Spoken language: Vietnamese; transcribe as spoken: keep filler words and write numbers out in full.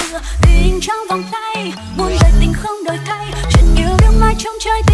tình trong vòng tay, muôn đời tình không đổi thay, chuyện yêu đương mãi trong trái